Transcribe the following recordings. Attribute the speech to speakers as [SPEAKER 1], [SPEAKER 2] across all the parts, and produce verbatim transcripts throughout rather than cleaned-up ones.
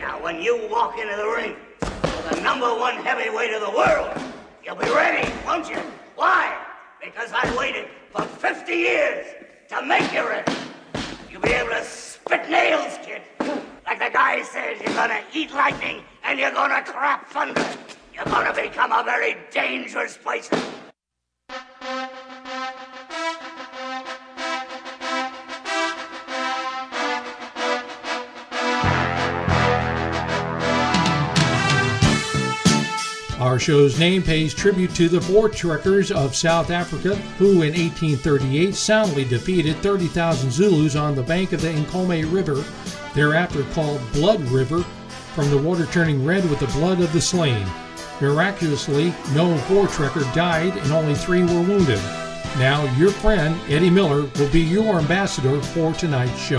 [SPEAKER 1] Now, when you walk into the ring with the number one heavyweight of the world, you'll be ready, won't you? Why? Because I waited for fifty years to make you ready. You'll be able to spit nails, kid. Like the guy says, you're gonna eat lightning and you're gonna crap thunder. You're gonna become a very dangerous person.
[SPEAKER 2] Our show's name pays tribute to the Voortrekkers of South Africa, who in eighteen thirty-eight soundly defeated thirty thousand Zulus on the bank of the Nkomo River, thereafter called Blood River, from the water turning red with the blood of the slain. Miraculously, no Voortrekker died and only three were wounded. Now, your friend, Eddie Miller, will be your ambassador for tonight's show.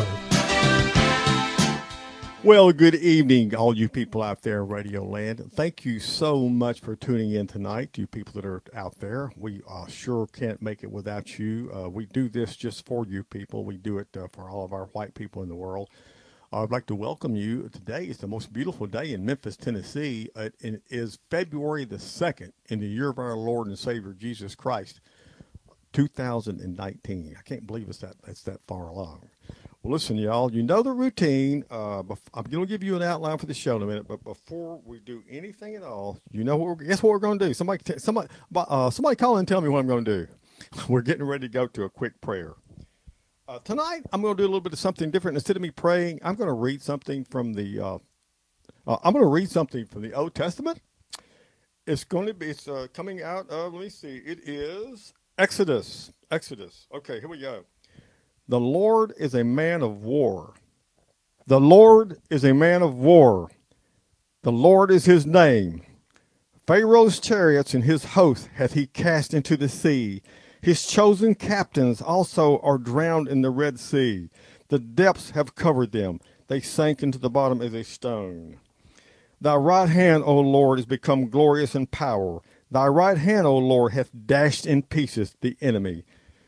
[SPEAKER 3] Well, good evening, all you people out there in Radio Land. Thank you so much for tuning in tonight, you people that are out there. We uh, sure can't make it without you. Uh, we do this just for you people. We do it uh, for all of our white people in the world. Uh, I'd like to welcome you. Today is the most beautiful day in Memphis, Tennessee. Uh, it is February the second in the year of our Lord and Savior, Jesus Christ, two thousand nineteen. I can't believe it's that, it's that far along. Well, listen, y'all, you know the routine. Uh, I'm going to give you an outline for the show in a minute, but before we do anything at all, you know what? We're, guess what we're going to do? Somebody, t- somebody, uh, somebody call in and tell me what I'm going to do. We're getting ready to go to a quick prayer. Uh, tonight, I'm going to do a little bit of something different. Instead of me praying, I'm going to read something from the. Uh, uh, I'm going to read something from the Old Testament. It's going to be. It's uh, coming out of. Let me see. It is Exodus. Exodus. Okay, here we go. The Lord is a man of war. The Lord is a man of war. The Lord is his name. Pharaoh's chariots and his host hath he cast into the sea. His chosen captains also are drowned in the Red Sea. The depths have covered them. They sank into the bottom as a stone. Thy right hand, O Lord, is become glorious in power. Thy right hand, O Lord, hath dashed in pieces the enemy.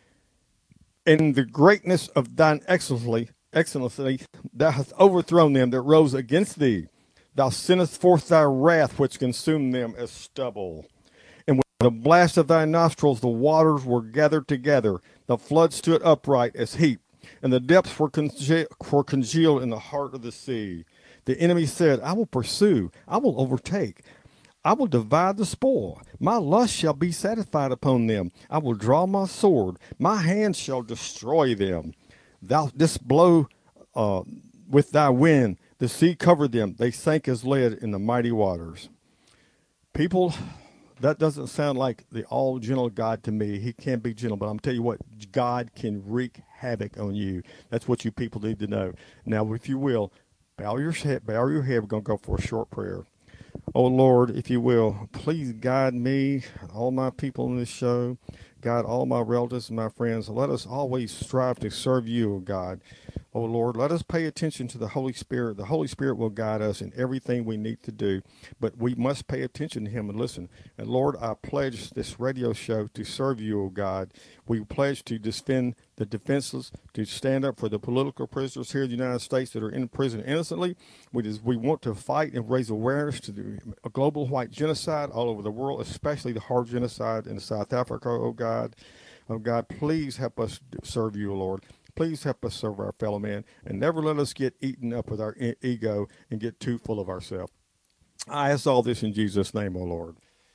[SPEAKER 3] In the greatness of thine excellency, excellency, thou hast overthrown them that rose against thee. Thou sendest forth thy wrath, which consumed them as stubble. And with the blast of thy nostrils, the waters were gathered together. The flood stood upright as heap, and the depths were, conge- were congealed in the heart of the sea. The enemy said, I will pursue, I will overtake. I will divide the spoil. My lust shall be satisfied upon them. I will draw my sword. My hand shall destroy them. Thou didst blow uh, with thy wind. The sea covered them. They sank as lead in the mighty waters. People, that doesn't sound like the all-gentle God to me. He can be gentle, but I'm telling you what, God can wreak havoc on you. That's what you people need to know. Now, if you will, bow your head. Bow your head. We're going to go for a short prayer. Oh, Lord, if you will, please guide me, all my people in this show, guide all my relatives and my friends. Let us always strive to serve you, oh God. Oh, Lord, let us pay attention to the Holy Spirit. The Holy Spirit will guide us in everything we need to do, but we must pay attention to him and listen. And, Lord, I pledge this radio show to serve you, oh God. We pledge to defend the defenseless, to stand up for the political prisoners here in the United States that are in prison innocently. We, just, we want to fight and raise awareness to the global white genocide all over the world, especially the hard genocide in South Africa, oh God. Oh God, please help us serve you, Lord. Please help us serve our fellow man, and never let us get eaten up with our e- ego and get too full of ourselves. I ask all this in Jesus' name, oh Lord.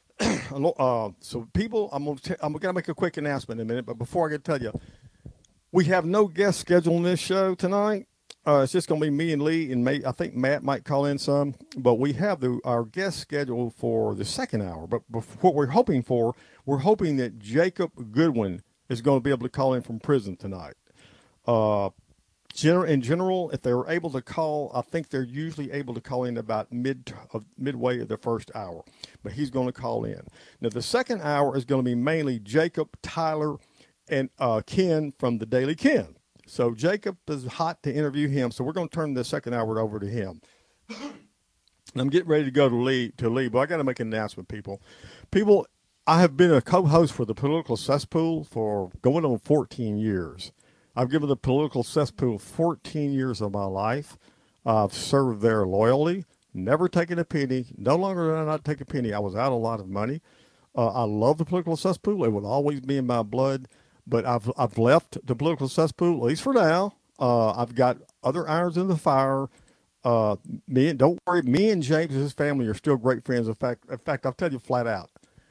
[SPEAKER 3] uh, so, people, I'm going to I'm going to make a quick announcement in a minute, but before I get to tell you, we have no guest scheduled on this show tonight. Uh, it's just going to be me and Lee, and may, I think Matt might call in some. But we have the, our guest scheduled for the second hour. But bef- what we're hoping for, we're hoping that Jacob Goodwin is going to be able to call in from prison tonight. Uh, gener- in general, if they were able to call, I think they're usually able to call in about mid uh, midway of the first hour. But he's going to call in. Now, the second hour is going to be mainly Jacob, Tyler, and uh, Ken from the Daily Ken. So Jacob is hot to interview him. So we're going to turn the second hour over to him. And I'm getting ready to go to Lee, to Lee, but I got to make an announcement, people. People, I have been a co-host for the Political Cesspool for going on fourteen years. I've given the Political Cesspool fourteen years of my life. I've served there loyally. never taken a penny. No longer did I not take a penny. I was out a lot of money. Uh, I love the political cesspool. It will always be in my blood. But I've I've left the political cesspool, at least for now. Uh, I've got other irons in the fire. Uh, me and don't worry, me and James and his family are still great friends. In fact, in fact, I'll tell you flat out,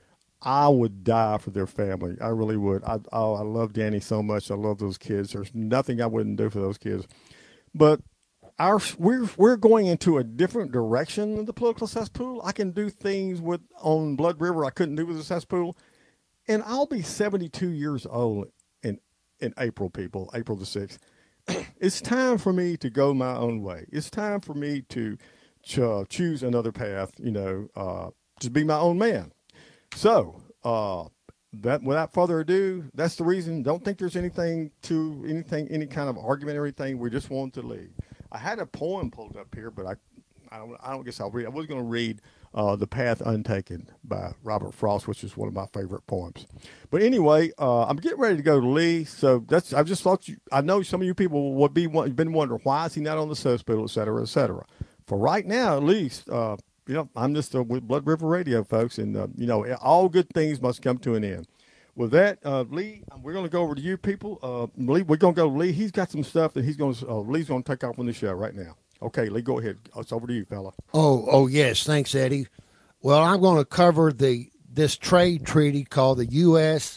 [SPEAKER 3] I would die for their family. I really would. I oh, I love Danny so much. I love those kids. There's nothing I wouldn't do for those kids. But our we're we're going into a different direction in the political cesspool. I can do things with on Blood River I couldn't do with the cesspool, and I'll be seventy-two years old in in April. People, April the sixth. It's time for me to go my own way. It's time for me to ch- choose another path. You know, uh, to be my own man. So, uh, that without further ado, that's the reason. Don't think there's anything to anything, any kind of argument or anything. We just want to leave. I had a poem pulled up here, but I, I don't, I don't guess I'll read. I was going to read uh, "The Path Untaken" by Robert Frost, which is one of my favorite poems. But anyway, uh, I'm getting ready to go to Lee. So that's. I just thought you. I know some of you people would be been wondering why is he not on the hospital, et cetera, et cetera. For right now, at least. Uh, You know, I'm just uh, with Blood River Radio, folks, and, uh, you know, all good things must come to an end. With that, uh, Lee, we're going to go over to you people. Uh, Lee, we're going to go to Lee. He's got some stuff that he's going to, uh, Lee's going to take off on the show right now. Okay, Lee, go ahead. It's over to you, fella.
[SPEAKER 4] Oh, oh yes. Thanks, Eddie. Well, I'm going to cover the this trade treaty called the U S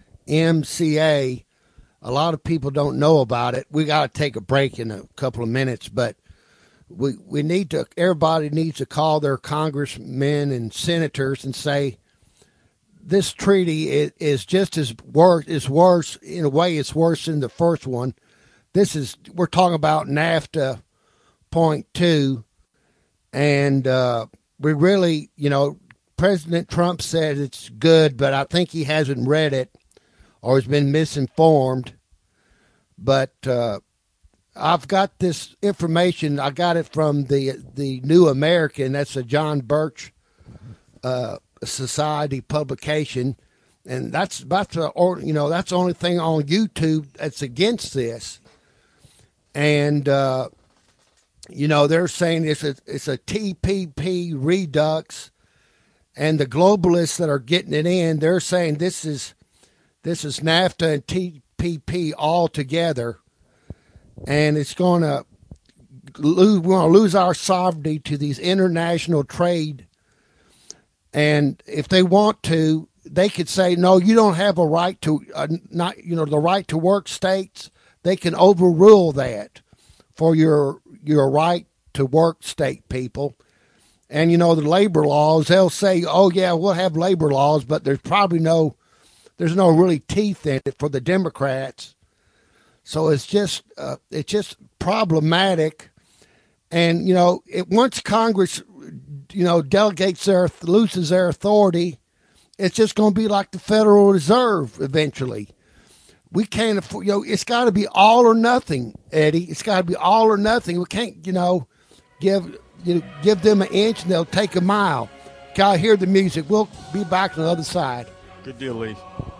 [SPEAKER 4] M C A. A lot of people don't know about it. We got to take a break in a couple of minutes, but We we need to, everybody needs to call their congressmen and senators and say, this treaty is, is just as worse, is worse, in a way it's worse than the first one. This is, we're talking about NAFTA point two, and uh, we really, you know, President Trump said it's good, but I think he hasn't read it or has been misinformed. But, uh, I've got this information. I got it from the the New American. That's a John Birch uh, Society publication, and that's about the or you know that's the only thing on YouTube that's against this. And uh, you know they're saying it's a it's a T P P redux, and the globalists that are getting it in, they're saying this is this is NAFTA and T P P all together. And it's going to lose, we're going to lose our sovereignty to these international trade. And if they want to, they could say, no, you don't have a right to, uh, not, you know, the right to work states. They can overrule that for your, your right to work state people. And, you know, the labor laws, they'll say, oh yeah, we'll have labor laws, but there's probably no, there's no really teeth in it for the Democrats. So it's just uh, it's just problematic, and you know, it, once Congress, you know, delegates their loses their authority, it's just going to be like the Federal Reserve eventually. We can't afford, you know, it's got to be all or nothing, Eddie. It's got to be all or nothing. We can't, you know, give you know, give them an inch and they'll take a mile. Can I hear the music? We'll be back on the other side.
[SPEAKER 3] Good deal, Lee.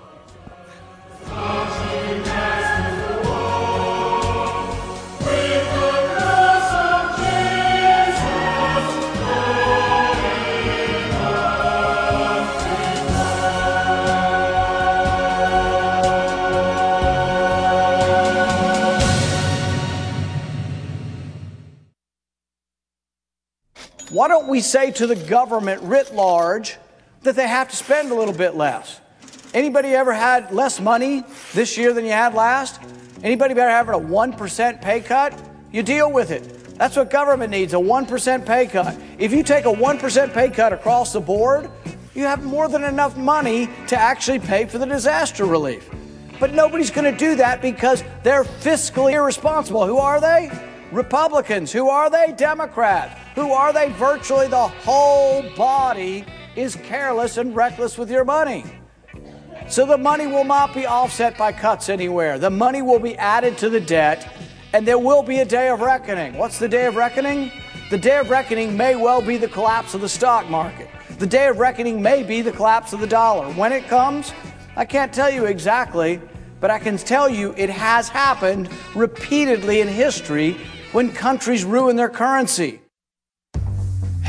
[SPEAKER 5] Why don't we say to the government writ large that they have to spend a little bit less? Anybody ever had less money this year than you had last? Anybody ever having a one percent pay cut? You deal with it. That's what government needs, a one percent pay cut. If you take a one percent pay cut across the board, you have more than enough money to actually pay for the disaster relief. But nobody's going to do that because they're fiscally irresponsible. Who are they? Republicans. Who are they? Democrats. Who are they? Virtually the whole body is careless and reckless with your money. So the money will not be offset by cuts anywhere. The money will be added to the debt, and there will be a day of reckoning. What's the day of reckoning? The day of reckoning may well be the collapse of the stock market. The day of reckoning may be the collapse of the dollar. When it comes, I can't tell you exactly, but I can tell you it has happened repeatedly in history when countries ruin their currency.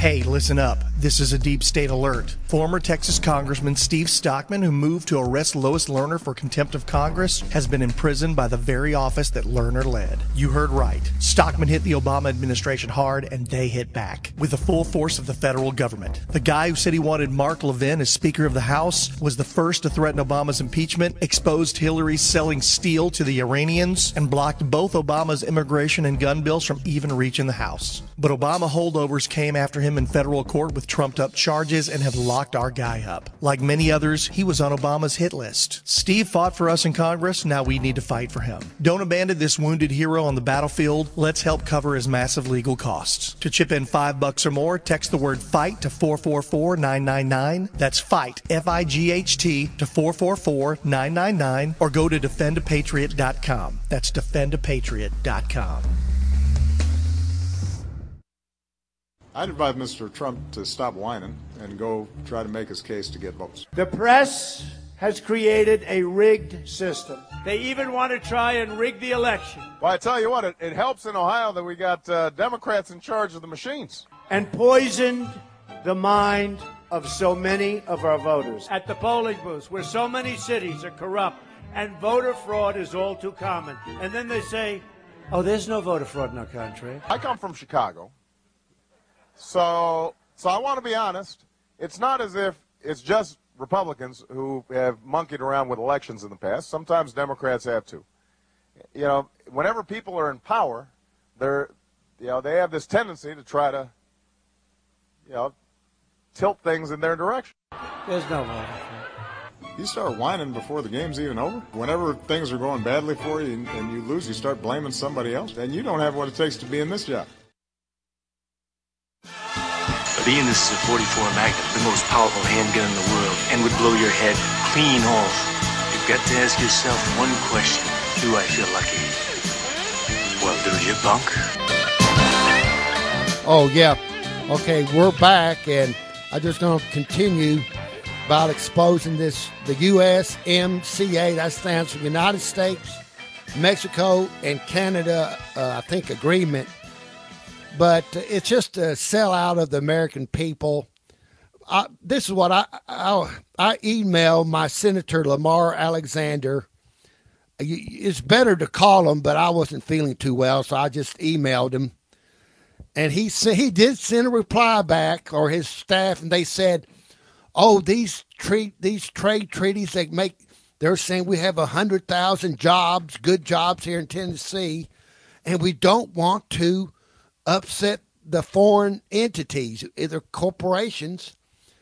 [SPEAKER 6] Hey, listen up. This is a deep state alert. Former Texas Congressman Steve Stockman, who moved to arrest Lois Lerner for contempt of Congress, has been imprisoned by the very office that Lerner led. You heard right. Stockman hit the Obama administration hard, and they hit back with the full force of the federal government. The guy who said he wanted Mark Levin as Speaker of the House was the first to threaten Obama's impeachment, exposed Hillary selling steel to the Iranians, and blocked both Obama's immigration and gun bills from even reaching the House. But Obama holdovers came after him in federal court with trumped-up charges and have locked our guy up. Like many others, he was on Obama's hit list. Steve fought for us in Congress, now we need to fight for him. Don't abandon this wounded hero on the battlefield. Let's help cover his massive legal costs. To chip in five bucks or more, text the word FIGHT to four four four nine nine nine. That's FIGHT, F I G H T, to four four four nine nine nine, or go to defend a patriot dot com. That's defend a patriot dot com.
[SPEAKER 7] I'd advise Mister Trump to stop whining and go try to make his case to get votes.
[SPEAKER 8] The press has created a rigged system. They even want to try and rig the election.
[SPEAKER 7] Well, I tell you what, it, it helps in Ohio that we got uh, Democrats in charge of the machines.
[SPEAKER 8] And poisoned the mind of so many of our voters. At the polling booths, where so many cities are corrupt and voter fraud is all too common. And then they say, oh, there's no voter fraud in our country.
[SPEAKER 7] I come from Chicago. So, so I want to be honest. It's not as if it's just Republicans who have monkeyed around with elections in the past. Sometimes Democrats have too. You know, whenever people are in power, they're, you know, they have this tendency to try to, you know, tilt things in their direction.
[SPEAKER 8] There's no voter fraud.
[SPEAKER 7] You start whining before the game's even over. Whenever things are going badly for you and, and you lose, you start blaming somebody else, and you don't have what it takes to be in this job.
[SPEAKER 9] Being this is a forty-four Magnum, the most powerful handgun in the world, and would blow your head clean off. You've got to ask yourself one question. Do I feel lucky? Well, do you, punk?
[SPEAKER 4] Oh, yeah. Okay, we're back, and I just going to continue about exposing this, the U S M C A, that stands for United States, Mexico, and Canada, uh, I think, agreement. But it's just a sellout of the American people. I, this is what I, I I emailed my Senator Lamar Alexander. It's better to call him, but I wasn't feeling too well, so I just emailed him. And he said he did send a reply back, or his staff, and they said, "Oh, these treat these trade treaties they make. They're saying we have a hundred thousand jobs, good jobs here in Tennessee, and we don't want to upset the foreign entities, either corporations,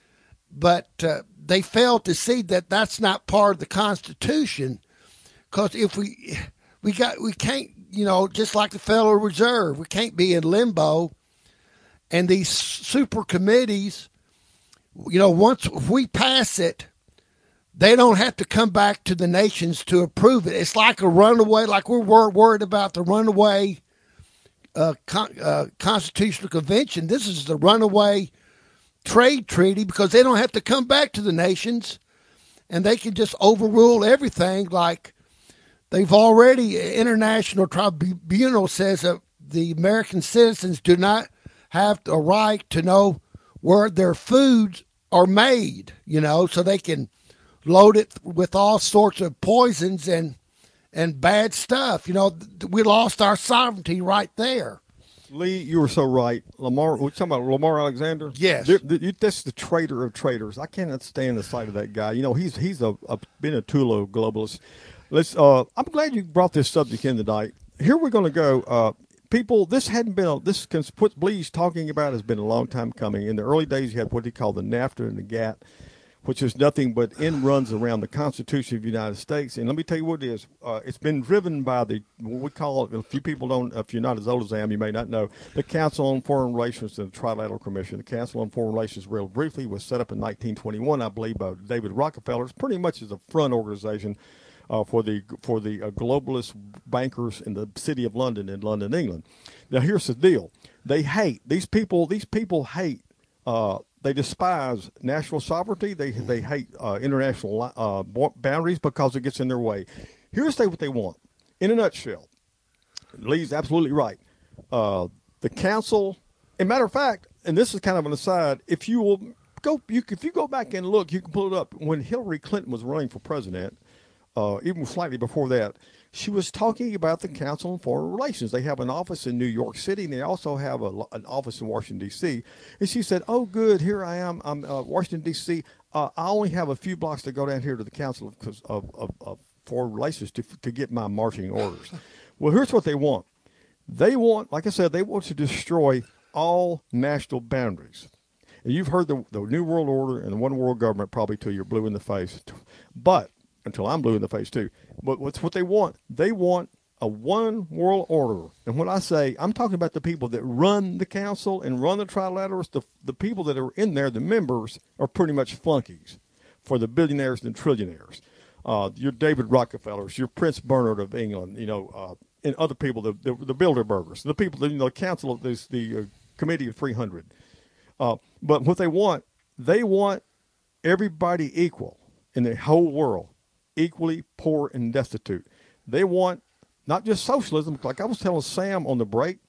[SPEAKER 4] but uh, they failed to see that that's not part of the Constitution. Because if we we got we can't, you know, just like the Federal Reserve, we can't be in limbo. And these super committees, you know, once we pass it, they don't have to come back to the nations to approve it. It's like a runaway, like we're worried about the runaway Uh, con- uh, Constitutional Convention. This is the runaway trade treaty because they don't have to come back to the nations and they can just overrule everything like they've already. International Tribunal says that the American citizens do not have a right to know where their foods are made, you know, so they can load it with all sorts of poisons and and bad stuff. You know, we lost our sovereignty right there.
[SPEAKER 3] Lee, you were so right. Lamar, we're talking about Lamar Alexander?
[SPEAKER 4] Yes.
[SPEAKER 3] The, the, that's the traitor of traitors. I cannot stand the sight of that guy. You know, he's he's a, a been a Tulo globalist. Let's. Uh, I'm glad you brought this subject in tonight. Here we're going to go. Uh, people, this hadn't been, a, this, what Lee's talking about has been a long time coming. In the early days, you had what they call the NAFTA and the GATT, which is nothing but end runs around the Constitution of the United States. And let me tell you what it is. Uh, it's been driven by the, what we call it, if you people don't, if you're not as old as I am, you may not know, the Council on Foreign Relations and the Trilateral Commission. The Council on Foreign Relations, real briefly, was set up in nineteen twenty-one, I believe, by David Rockefeller. It's pretty much as a front organization uh, for the for the uh, globalist bankers in the city of London, in London, England. Now, here's the deal. They hate, these people, these people hate, uh, they despise national sovereignty. They they hate uh, international uh, boundaries because it gets in their way. Here's what they want. In a nutshell, Lee's absolutely right. Uh, the council, as a matter of fact, and this is kind of an aside, if you will go, you if you go back and look, you can pull it up. When Hillary Clinton was running for president, uh, even slightly before that, she was talking about the Council on Foreign Relations. They have an office in New York City, and they also have a, an office in Washington, D C. And she said, oh, good, here I am. I'm uh, Washington, D C. Uh, I only have a few blocks to go down here to the Council of, of, of, of Foreign Relations to, to get my marching orders. Well, here's what they want. They want, like I said, they want to destroy all national boundaries. And you've heard the, the New World Order and the One World Government probably till you're blue in the face. But, until I'm blue in the face too. But what's what they want? They want a one world order. And when I say, I'm talking about the people that run the council and run the trilaterals, the, the people that are in there, the members, are pretty much flunkies for the billionaires and trillionaires. Uh, your David Rockefellers, your Prince Bernard of England, you know, uh, and other people, the, the, the Bilderbergers, the people, that, you know, the council of this, the uh, Committee of three hundred. Uh, but what they want, they want everybody equal in the whole world, equally poor and destitute. They want not just socialism, like I was telling Sam on the break,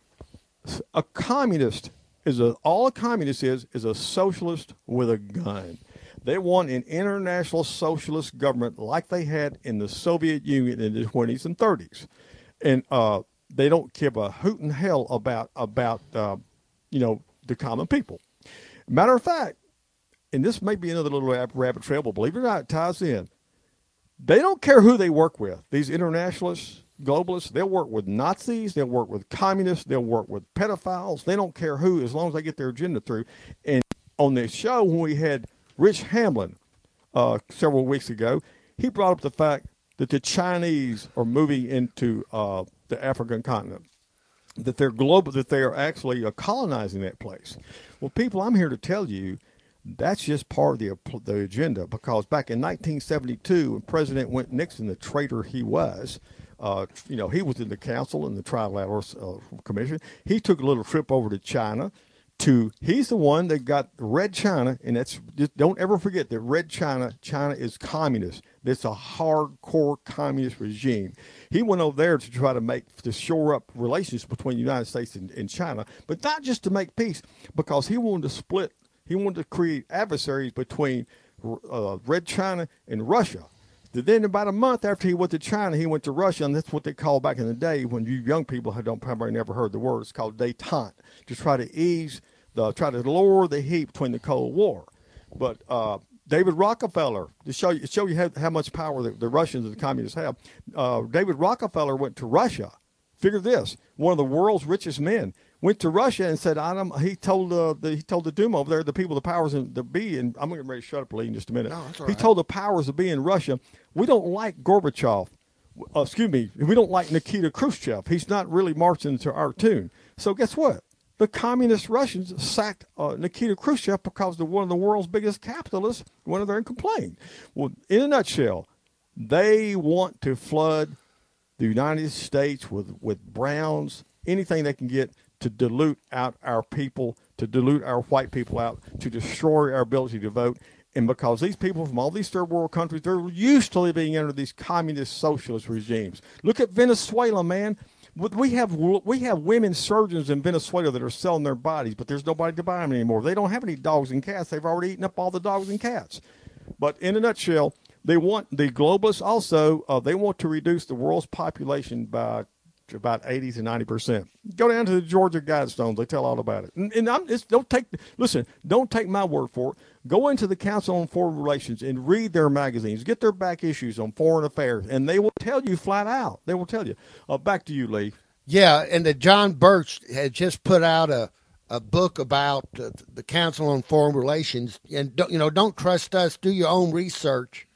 [SPEAKER 3] a communist is a, all a communist is, is a socialist with a gun. They want an international socialist government like they had in the Soviet Union in the twenties and thirties. And uh, they don't give a hoot in hell about, about uh, you know, the common people. Matter of fact, and this may be another little rabbit trail, but believe it or not, it ties in. They don't care who they work with. These internationalists, globalists, they'll work with Nazis, they'll work with communists, they'll work with pedophiles. They don't care who, as long as they get their agenda through. And on the show, when we had Rich Hamlin uh, several weeks ago, he brought up the fact that the Chinese are moving into uh, the African continent, that they're global, that they are actually uh, colonizing that place. Well, people, I'm here to tell you, that's just part of the, the agenda, because back in nineteen seventy-two, when President Nixon, the traitor he was, uh, you know, he was in the council and the Trilateral uh, Commission. He took a little trip over to China. To he's the one that got Red China, and that's just, don't ever forget that Red China, China is communist. It's a hardcore communist regime. He went over there to try to make to shore up relations between the United States and, and China, but not just to make peace, because he wanted to split. He wanted to create adversaries between uh, Red China and Russia. Then about a month after he went to China, he went to Russia, and that's what they called back in the day, when you young people don't probably never heard the word, it's called détente, to try to ease, the, try to lower the heat between the Cold War. But uh, David Rockefeller, to show you, show you how, how much power the, the Russians and the communists have, uh, David Rockefeller went to Russia. Figure this, one of the world's richest men went to Russia and said, Adam, he told uh, the he told the Duma over there, the people, the powers in the be, and I'm going to ready to shut up, Lee, in just a minute.
[SPEAKER 4] No, that's all
[SPEAKER 3] he
[SPEAKER 4] right.
[SPEAKER 3] told the powers that be in Russia, we don't like Gorbachev. Uh, excuse me, we don't like Nikita Khrushchev. He's not really marching to our tune. So guess what? The communist Russians sacked uh, Nikita Khrushchev because they're one of the world's biggest capitalists went over there and complained. Well, in a nutshell, they want to flood the United States with, with browns, anything they can get to dilute out our people, to dilute our white people out, to destroy our ability to vote. And because these people from all these third world countries, they're used to living under these communist socialist regimes. Look at Venezuela, man. We have we have women surgeons in Venezuela that are selling their bodies, but there's nobody to buy them anymore. They don't have any dogs and cats. They've already eaten up all the dogs and cats. But in a nutshell, they want the globalists also, uh, they want to reduce the world's population by about eighty to ninety percent. Go down to the Georgia Guidestones. They tell all about it. And, and I'm, it's, don't take, listen, don't take my word for it. Go into the Council on Foreign Relations and read their magazines. Get their back issues on foreign affairs, and they will tell you flat out. They will tell you. Uh, back to you, Lee.
[SPEAKER 4] Yeah, and the John Birch had just put out a, a book about uh, the Council on Foreign Relations. And, don't, you know, don't trust us. Do your own research.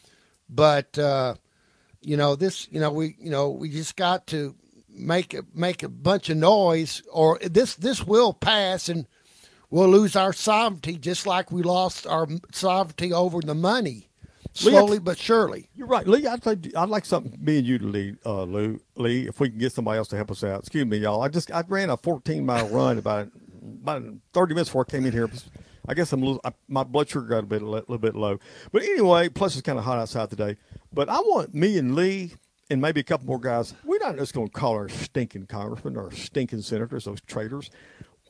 [SPEAKER 4] But, uh, you know, this, you know, we, you know, we just got to make a, make a bunch of noise, or this, this will pass, and we'll lose our sovereignty just like we lost our sovereignty over the money, slowly Lee, but surely.
[SPEAKER 3] You're right, Lee. I'd, like, I'd like something me and you to lead, uh, Lou, Lee, if we can get somebody else to help us out. Excuse me, y'all. I just I ran a fourteen mile run about about thirty minutes before I came in here. I guess I'm a little, I, my blood sugar got a bit a little bit low. But anyway, plus it's kind of hot outside today. But I want me and Lee and maybe a couple more guys. We're not just going to call our stinking congressmen or stinking senators those traitors.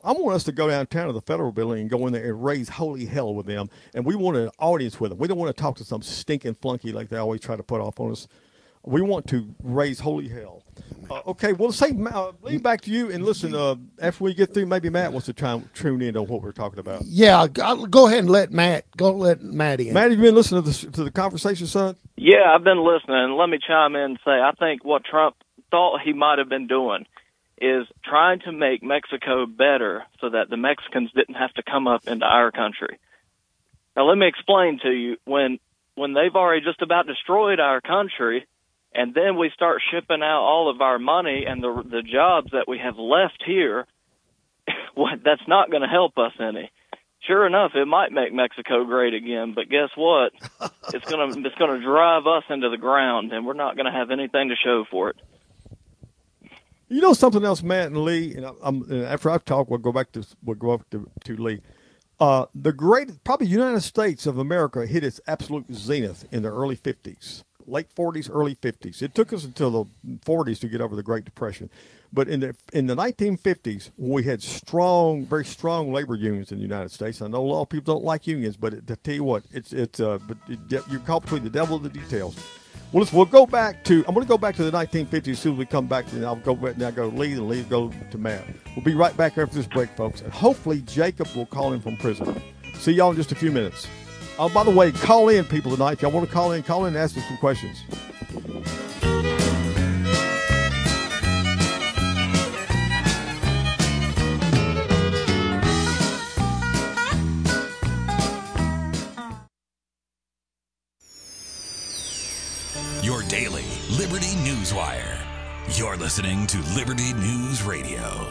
[SPEAKER 3] I want us to go downtown to the Federal Building and go in there and raise holy hell with them. And we want an audience with them. We don't want to talk to some stinking flunky like they always try to put off on us. We want to raise holy hell. Uh, okay, well, say, uh, lean back to you and listen. Uh, after we get through, maybe Matt wants to try and tune in on what we're talking about.
[SPEAKER 4] Yeah, I'll go ahead and let Matt go. Let Matt in.
[SPEAKER 3] Matt, have you been listening to the, to the conversation, son?
[SPEAKER 10] Yeah, I've been listening. Let me chime in and say I think what Trump thought he might have been doing is trying to make Mexico better so that the Mexicans didn't have to come up into our country. Now, let me explain to you. When when they've already just about destroyed our country, and then we start shipping out all of our money and the the jobs that we have left here, that's not going to help us any. Sure enough, it might make Mexico great again, but guess what? It's going to it's going to drive us into the ground, and we're not going to have anything to show for it.
[SPEAKER 3] You know something else, Matt and Lee, and I'm, and after I talk, we'll go back to we'll go up to, to Lee. Uh, the great, probably United States of America hit its absolute zenith in the early fifties, late forties, early fifties. It took us until the forties to get over the Great Depression, but in the in the nineteen fifties, we had strong, very strong labor unions in the United States. I know a lot of people don't like unions, but it, to tell you what, it's it's uh, but it, you're caught between the devil and the details. Well, listen, we'll go back to, I'm going to go back to the nineteen fifties as soon as we come back, and I'll go back, now go to Lee, and Lee go to Matt. We'll be right back after this break, folks, and hopefully Jacob will call in from prison. See y'all in just a few minutes. Oh, by the way, call in, people, tonight. If y'all want to call in, call in and ask us some questions.
[SPEAKER 11] Your daily Liberty Newswire. You're listening to Liberty News Radio.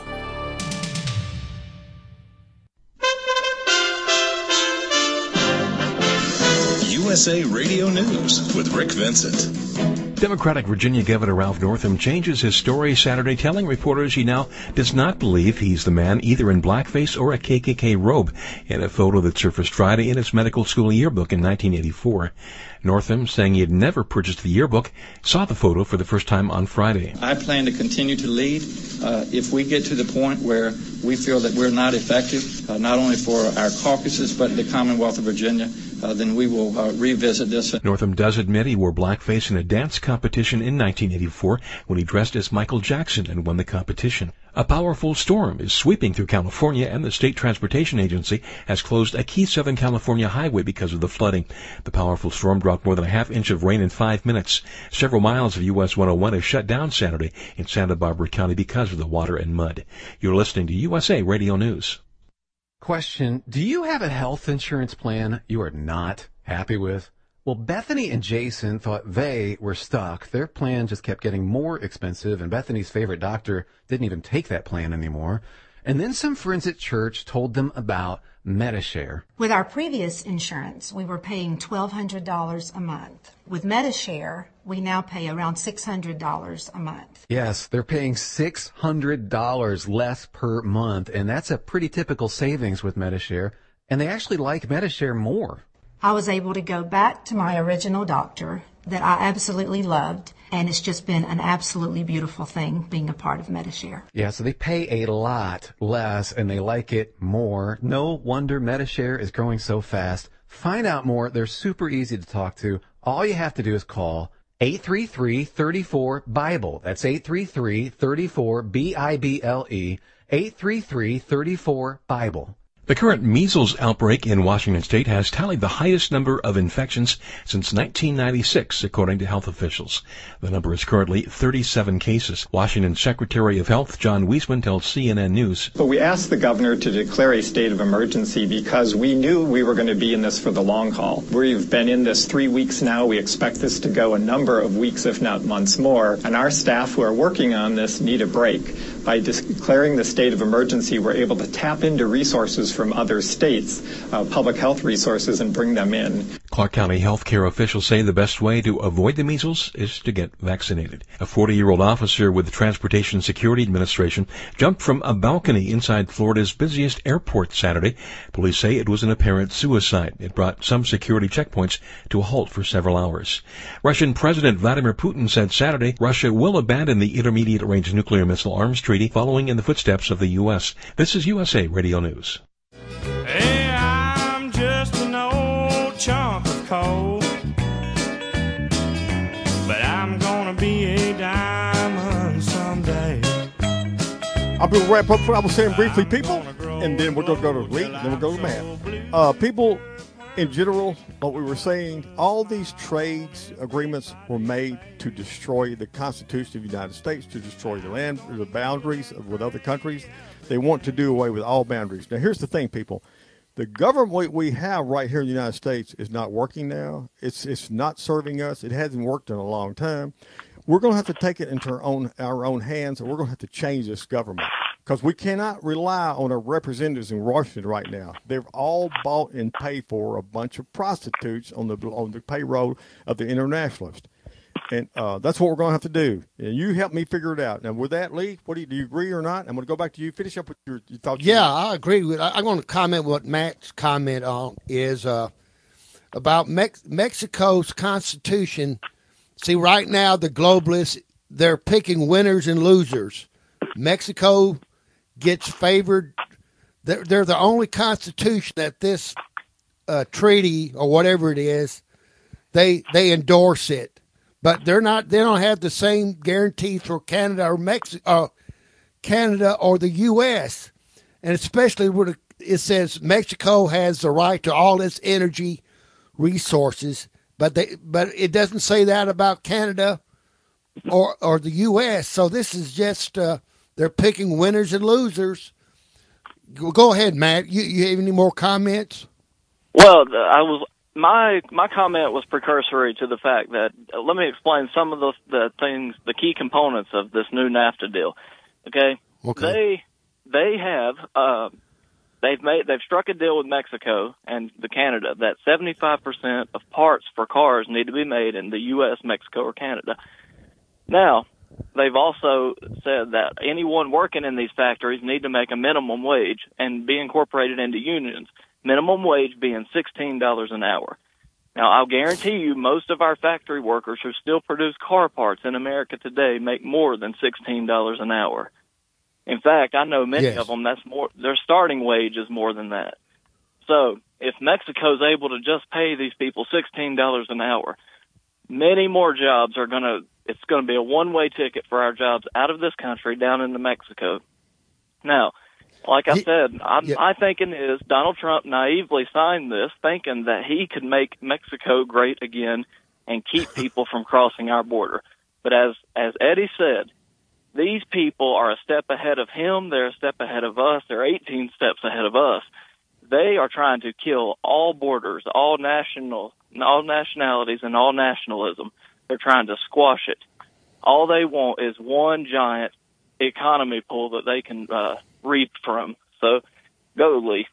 [SPEAKER 12] U S A Radio News with Rick Vincent.
[SPEAKER 13] Democratic Virginia Governor Ralph Northam changes his story Saturday, telling reporters he now does not believe he's the man either in blackface or a K K K robe in a photo that surfaced Friday in his medical school yearbook in nineteen eighty-four. Northam, saying he had never purchased the yearbook, saw the photo for the first time on Friday.
[SPEAKER 14] I plan to continue to lead. Uh, if we get to the point where we feel that we're not effective, uh, not only for our caucuses but the Commonwealth of Virginia, uh, then we will uh, revisit this.
[SPEAKER 13] Northam does admit he wore blackface in a dance competition in nineteen eighty-four when he dressed as Michael Jackson and won the competition. A powerful storm is sweeping through California, and the State Transportation Agency has closed a key Southern California highway because of the flooding. The powerful storm dropped more than a half inch of rain in five minutes. Several miles of U S one oh one is shut down Saturday in Santa Barbara County because of the water and mud. You're listening to U S A Radio News.
[SPEAKER 15] Question, do you have a health insurance plan you are not happy with? Well, Bethany and Jason thought they were stuck. Their plan just kept getting more expensive, and Bethany's favorite doctor didn't even take that plan anymore. And then some friends at church told them about Medi-Share.
[SPEAKER 16] With our previous insurance, we were paying twelve hundred dollars a month. With Medi-Share, we now pay around six hundred dollars a month.
[SPEAKER 15] Yes, they're paying six hundred dollars less per month, and that's a pretty typical savings with Medi-Share. And they actually like Medi-Share more.
[SPEAKER 16] I was able to go back to my original doctor that I absolutely loved, and it's just been an absolutely beautiful thing being a part of Medi-Share.
[SPEAKER 15] Yeah, so they pay a lot less, and they like it more. No wonder Medi-Share is growing so fast. Find out more. They're super easy to talk to. All you have to do is call eight three three, three four, BIBLE. That's eight three three, three four, B I B L E, eight three three, three four, BIBLE.
[SPEAKER 13] The current measles outbreak in Washington state has tallied the highest number of infections since nineteen ninety-six, according to health officials. The number is currently thirty-seven cases. Washington Secretary of Health John Weisman tells C N N News.
[SPEAKER 17] But we asked the governor to declare a state of emergency because we knew we were going to be in this for the long haul. We've been in this three weeks now. We expect this to go a number of weeks, if not months more. And our staff who are working on this need a break. By declaring the state of emergency, we're able to tap into resources from other states, uh, public health resources, and bring them in.
[SPEAKER 13] Clark County healthcare officials say the best way to avoid the measles is to get vaccinated. A forty-year-old officer with the Transportation Security Administration jumped from a balcony inside Florida's busiest airport Saturday. Police say it was an apparent suicide. It brought some security checkpoints to a halt for several hours. Russian President Vladimir Putin said Saturday Russia will abandon the Intermediate-Range Nuclear Missile Arms Treaty, following in the footsteps of the U S. This is U S A Radio News.
[SPEAKER 18] Hey, I'm just an old chunk of coal, but I'm gonna be a diamond someday.
[SPEAKER 3] I'm going to wrap up what I was saying briefly, people, and then we're going to go to Lee, and then we'll go to Matt. Uh, people, in general, what we were saying, all these trades agreements were made to destroy the Constitution of the United States, to destroy the land, the boundaries with other countries. They want to do away with all boundaries. Now, here's the thing, people. The government we have right here in the United States is not working now. It's it's not serving us. It hasn't worked in a long time. We're going to have to take it into our own our own hands, and we're going to have to change this government, because we cannot rely on our representatives in Washington right now. They've all bought and paid for a bunch of prostitutes on the on the payroll of the internationalists. And uh, that's what we're going to have to do. And you help me figure it out. Now, with that, Lee, what do you, do you agree or not? I'm going to go back to you. Finish up with your, your thoughts.
[SPEAKER 4] Yeah, I agree with. I, I'm going to comment what Matt's comment on is uh, about Mex- Mexico's Constitution. See, right now the globalists, they're picking winners and losers. Mexico gets favored. They're, they're the only constitution that this uh, treaty or whatever it is, they they endorse it. But they're not. They don't have the same guarantees for Canada or Mexico, uh, Canada or the U S And especially where it says Mexico has the right to all its energy resources, but they but it doesn't say that about Canada or or the U S So this is just uh, they're picking winners and losers. Go ahead, Matt. You you have any more comments?
[SPEAKER 10] Well, I was. My my comment was precursory to the fact that uh, let me explain some of the the things, the key components of this new NAFTA deal. Okay,
[SPEAKER 4] okay.
[SPEAKER 10] they they have uh, they've made they've struck a deal with Mexico and the Canada that seventy-five percent of parts for cars need to be made in the U S, Mexico, or Canada. Now, they've also said that anyone working in these factories need to make a minimum wage and be incorporated into unions. Minimum wage being sixteen dollars an hour. Now, I'll guarantee you most of our factory workers who still produce car parts in America today make more than sixteen dollars an hour. In fact, I know many
[SPEAKER 4] yes.
[SPEAKER 10] of them, that's more, their starting wage is more than that. So if Mexico's able to just pay these people sixteen dollars an hour, many more jobs are going to, it's going to be a one-way ticket for our jobs out of this country down into Mexico. Now, like I said, I'm,
[SPEAKER 4] yeah.
[SPEAKER 10] my thinking is Donald Trump naively signed this thinking that he could make Mexico great again and keep people from crossing our border. But as, as Eddie said, these people are a step ahead of him. They're a step ahead of us. They're eighteen steps ahead of us. They are trying to kill all borders, all national, all nationalities, and all nationalism. They're trying to squash it. All they want is one giant economy pool that they can uh, reap from. So, go, Lee.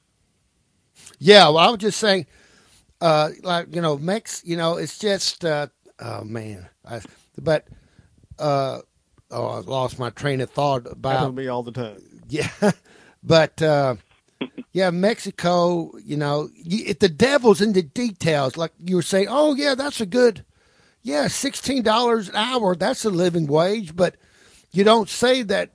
[SPEAKER 4] Yeah, well, I was just saying, uh, like, you know, Mex, you know, it's just, uh, oh, man. I, but, uh, oh, I lost my train of thought about.
[SPEAKER 3] Happens to me all the time.
[SPEAKER 4] Yeah. But, uh, yeah, Mexico, you know, you, if the devil's in the details, like you were saying, oh, yeah, that's a good, yeah, sixteen dollars an hour, that's a living wage, but you don't say that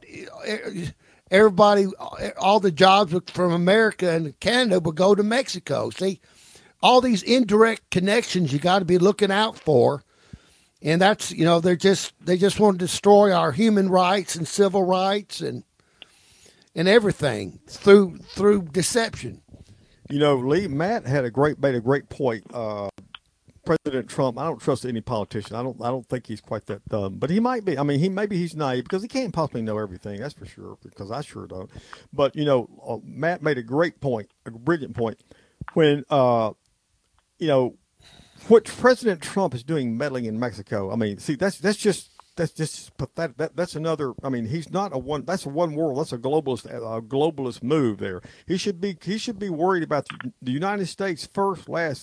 [SPEAKER 4] everybody, all the jobs from America and Canada will go to Mexico. See, all these indirect connections you got to be looking out for. And that's, you know, they're just, they just want to destroy our human rights and civil rights and, and everything through, through deception.
[SPEAKER 3] You know, Lee, Matt had a great, made a great point. Uh, President Trump, I don't trust any politician. I don't I don't think he's quite that dumb, but he might be. I mean, he maybe he's naive because he can't possibly know everything. That's for sure, because I sure don't. But, you know, uh, Matt made a great point, a brilliant point. When, uh, you know, what President Trump is doing meddling in Mexico, I mean, see, that's that's just that's just pathetic. That, that's another, I mean, he's not a one, that's a one world, that's a globalist, a globalist move there. He should be, he should be worried about the United States first, last,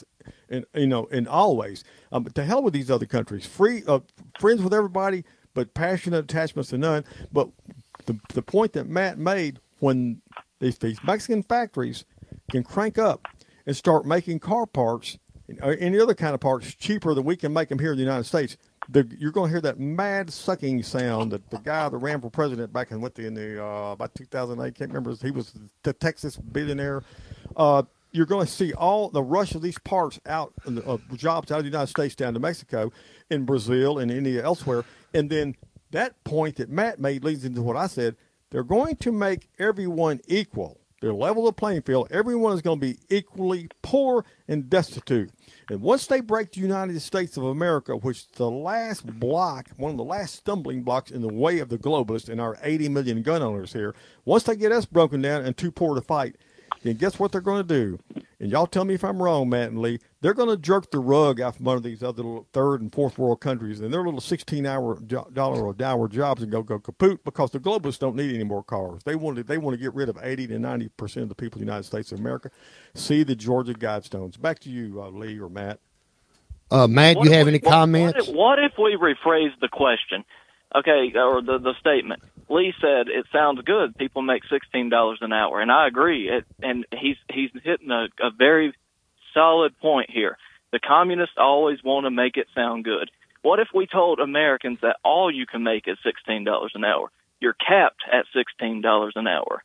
[SPEAKER 3] and you know, and always. Um, but to hell with these other countries, free, uh, friends with everybody, but passionate attachments to none. But the the point that Matt made, when these, these Mexican factories can crank up and start making car parts or any other kind of parts cheaper than we can make them here in the United States, the, you're going to hear that mad sucking sound that the guy that ran for president back in what the in the uh, about two thousand eight, can't remember, he was the Texas billionaire. Uh, you're going to see all the rush of these parts out of uh, jobs out of the United States down to Mexico, in Brazil, and India, elsewhere. And then that point that Matt made leads into what I said. They're going to make everyone equal. They'll level the playing field. Everyone is going to be equally poor and destitute. And once they break the United States of America, which is the last block, one of the last stumbling blocks in the way of the globalists and our eighty million gun owners here, once they get us broken down and too poor to fight, then guess what they're going to do? And y'all tell me if I'm wrong, Matt and Lee. They're going to jerk the rug out from under these other little third and fourth world countries and their little sixteen-hour dollar an hour jobs and go go kaput, because the globalists don't need any more cars. They want to they want to get rid of eighty to ninety percent of the people in the United States of America. See the Georgia Guidestones. Back to you, uh, Lee or Matt.
[SPEAKER 4] Uh, Matt,
[SPEAKER 10] What
[SPEAKER 4] you
[SPEAKER 10] if
[SPEAKER 4] have
[SPEAKER 10] we-
[SPEAKER 4] any
[SPEAKER 10] what-
[SPEAKER 4] comments?
[SPEAKER 10] What if, what if we rephrase the question? Okay, or the the statement. Lee said it sounds good. People make sixteen dollars an hour, and I agree. It, and he's he's hitting a, a very solid point here. The communists always want to make it sound good. What if we told Americans that all you can make is sixteen dollars an hour? You're capped at sixteen dollars an hour.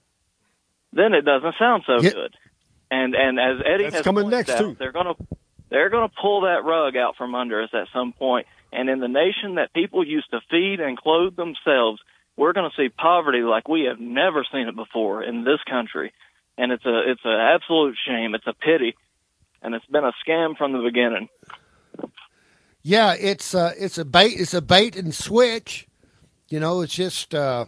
[SPEAKER 10] Then it doesn't sound so
[SPEAKER 3] Yeah.
[SPEAKER 10] good. And and as Eddie
[SPEAKER 3] That's
[SPEAKER 10] has
[SPEAKER 3] coming
[SPEAKER 10] pointed
[SPEAKER 3] next,
[SPEAKER 10] out,
[SPEAKER 3] too.
[SPEAKER 10] they're gonna they're gonna pull that rug out from under us at some point. And in the nation that people used to feed and clothe themselves, we're going to see poverty like we have never seen it before in this country. And it's a it's an absolute shame. It's a pity, and it's been a scam from the beginning.
[SPEAKER 4] Yeah, it's uh, it's a bait. It's a bait and switch. You know, it's just uh,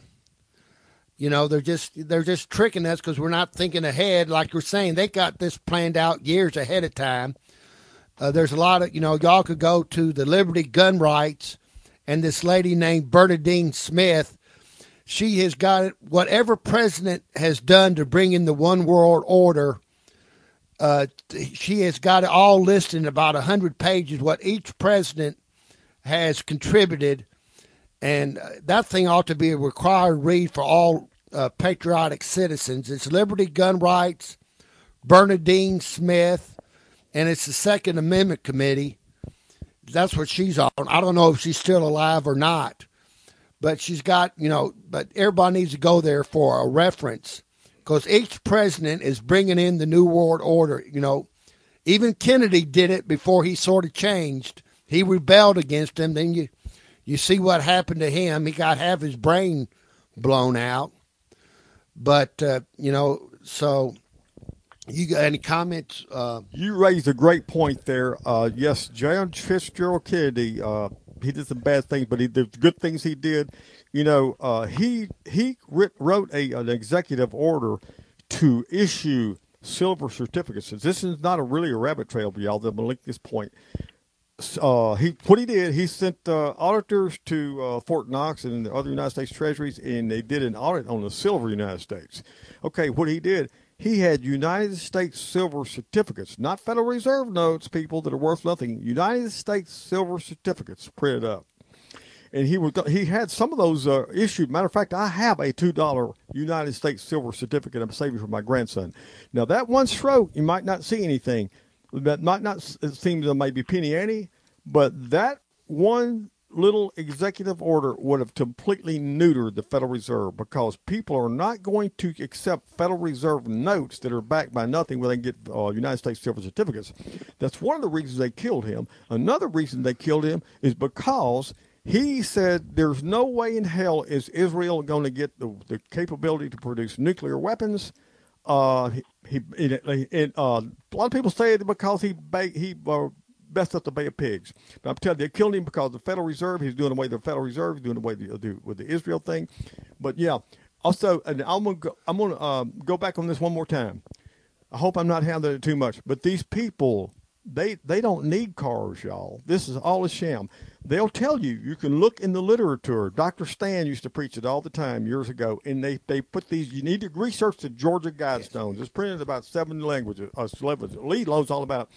[SPEAKER 4] you know they're just they're just tricking us because we're not thinking ahead. Like you're saying, they got this planned out years ahead of time. Uh, there's a lot of, you know, y'all could go to the Liberty Gun Rights and this lady named Bernadine Smith. She has got it, whatever president has done to bring in the one world order, uh, she has got it all listed in about one hundred pages, what each president has contributed. And uh, that thing ought to be a required read for all uh, patriotic citizens. It's Liberty Gun Rights, Bernadine Smith, and it's the Second Amendment Committee. That's what she's on. I don't know if she's still alive or not, but she's got, you know, but everybody needs to go there for a reference, because each president is bringing in the New World Order. You know, even Kennedy did it before he sort of changed. He rebelled against him. Then you, you see what happened to him. He got half his brain blown out. But, uh, you know, so... You got any comments? Uh,
[SPEAKER 3] you raised a great point there. Uh, yes, John Fitzgerald Kennedy, uh, he did some bad things, but he the good things he did. You know, uh, he he writ, wrote a an executive order to issue silver certificates. This is not a really a rabbit trail, but y'all. I'm gonna link this point. Uh, he what he did, he sent uh, auditors to uh, Fort Knox and the other United States treasuries, and they did an audit on the silver United States. Okay, what he did. He had United States silver certificates, not Federal Reserve notes, people that are worth nothing. United States silver certificates printed up, and he was he had some of those uh, issued. Matter of fact, I have a two dollar United States silver certificate I'm saving for my grandson. Now that one stroke, you might not see anything. That might not seem to maybe penny ante, but that one little executive order would have completely neutered the Federal Reserve, because people are not going to accept Federal Reserve notes that are backed by nothing where they can get uh, United States silver certificates. That's one of the reasons they killed him. Another reason they killed him is because he said there's no way in hell is Israel going to get the, the capability to produce nuclear weapons. Uh, he, he it, it, uh, a lot of people say it because he he uh, messed up the Bay of Pigs. But I'm telling you, they killed him because the Federal Reserve, he's doing away with the Federal Reserve, he's doing away with the, with the Israel thing. But yeah, also, and I'm gonna go, I'm gonna uh, go back on this one more time. I hope I'm not handling it too much, but these people, they they don't need cars, y'all. This is all a sham. They'll tell you, you can look in the literature. Doctor Stan used to preach it all the time years ago, and they, they put these, you need to research the Georgia Guidestones. It's printed in about seven languages, uh, Lee knows all about.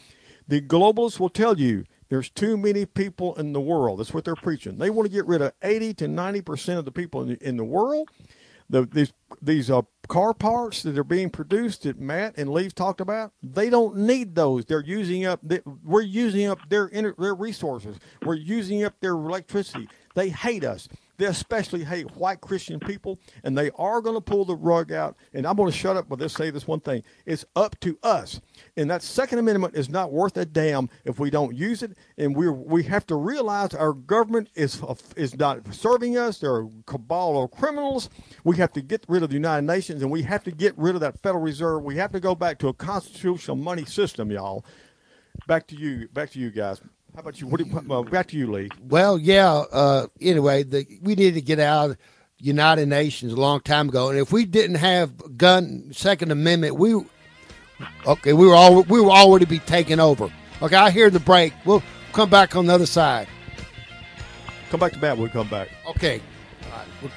[SPEAKER 3] The globalists will tell you there's too many people in the world. That's what they're preaching. They want to get rid of eighty to ninety percent of the people in the, in the world. The, these these uh, car parts that are being produced that Matt and Lee talked about, they don't need those. They're using up. The, we're using up their their resources. We're using up their electricity. They hate us. They especially hate white Christian people, and they are going to pull the rug out. And I'm going to shut up with this, say this one thing. It's up to us. And that Second Amendment is not worth a damn if we don't use it. And we we have to realize our government is is not serving us. They're a cabal of criminals. We have to get rid of the United Nations, and we have to get rid of that Federal Reserve. We have to go back to a constitutional money system, y'all. Back to you. Back to you guys. How about you? What do you, uh, back to you, Lee.
[SPEAKER 4] Well, yeah. Uh, anyway, the, we needed to get out of the United Nations a long time ago, and if we didn't have gun Second Amendment, we okay, we were all we were already be taken over. Okay, I hear the break. We'll come back on the other side.
[SPEAKER 3] Come back to Matt. We'll come back.
[SPEAKER 4] Okay. All right. We'll,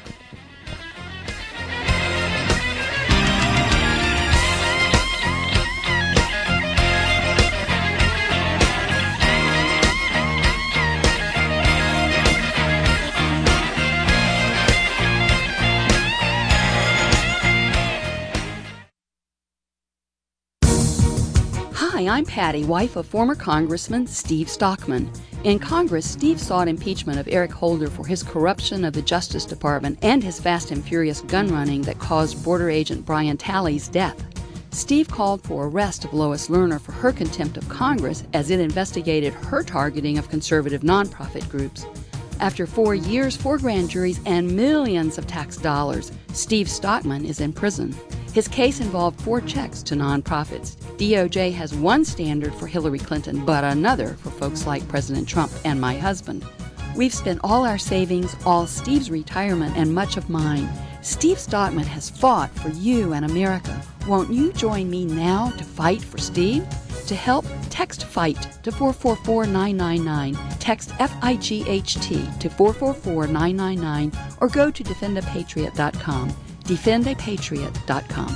[SPEAKER 19] Hi, I'm Patty, wife of former Congressman Steve Stockman. In Congress, Steve sought impeachment of Eric Holder for his corruption of the Justice Department and his fast and furious gun running that caused border agent Brian Talley's death. Steve called for arrest of Lois Lerner for her contempt of Congress as it investigated her targeting of conservative nonprofit groups. After four years, four grand juries, and millions of tax dollars, Steve Stockman is in prison. His case involved four checks to nonprofits. D O J has one standard for Hillary Clinton, but another for folks like President Trump and my husband. We've spent all our savings, all Steve's retirement, and much of mine. Steve Stockman has fought for you and America. Won't you join me now to fight for Steve? To help, text FIGHT to four four four nine nine nine, text F I G H T to four four four nine nine nine, or go to defend a patriot dot com. defend a patriot dot com.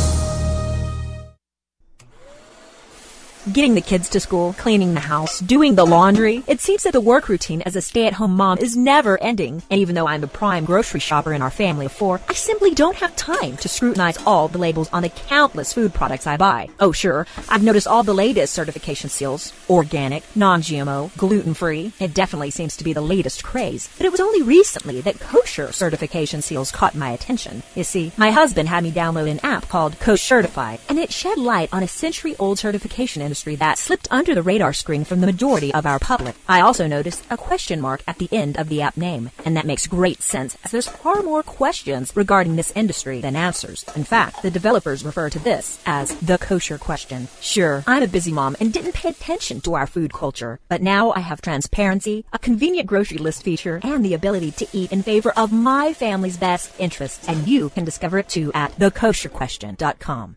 [SPEAKER 20] Getting the kids to school, cleaning the house, doing the laundry. It seems that the work routine as a stay-at-home mom is never ending. And even though I'm the prime grocery shopper in our family of four, I simply don't have time to scrutinize all the labels on the countless food products I buy. Oh sure, I've noticed all the latest certification seals. Organic, non-G M O, gluten-free. It definitely seems to be the latest craze. But it was only recently that kosher certification seals caught my attention. You see, my husband had me download an app called Kosher Certified, and it shed light on a century-old certification industry that slipped under the radar screen from the majority of our public. I also noticed a question mark at the end of the app name, and that makes great sense as there's far more questions regarding this industry than answers. In fact, the developers refer to this as the kosher question. Sure, I'm a busy mom and didn't pay attention to our food culture, but now I have transparency, a convenient grocery list feature, and the ability to eat in favor of my family's best interests, and you can discover it too at the kosher question dot com.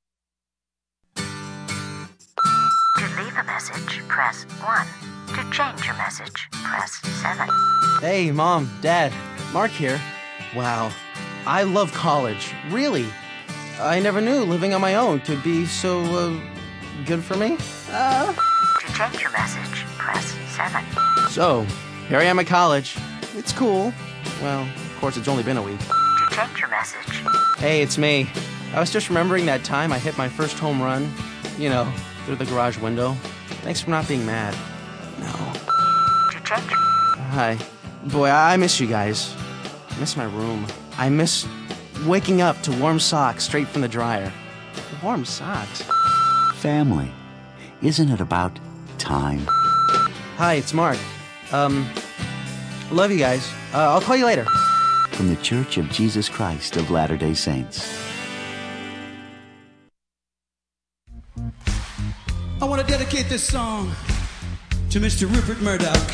[SPEAKER 21] To leave a message, press one. To change your message, press seven.
[SPEAKER 22] Hey, Mom, Dad, Mark here. Wow, I love college. Really. I never knew living on my own could be so, uh, good for me. Uh...
[SPEAKER 21] To change your message, press seven.
[SPEAKER 22] So, here I am at college. It's cool. Well, of course, it's only been a week.
[SPEAKER 21] To change your message.
[SPEAKER 22] Hey, it's me. I was just remembering that time I hit my first home run. You know, through the garage window. Thanks for not being mad. No.
[SPEAKER 21] To change.
[SPEAKER 22] Hi. Boy, I miss you guys. I miss my room. I miss waking up to warm socks straight from the dryer. Warm socks.
[SPEAKER 23] Family. Isn't it about time?
[SPEAKER 22] Hi, it's Mark. Um, love you guys. Uh, I'll call you later.
[SPEAKER 23] From the Church of Jesus Christ of Latter-day Saints.
[SPEAKER 24] I want to dedicate this song to Mister Rupert Murdoch.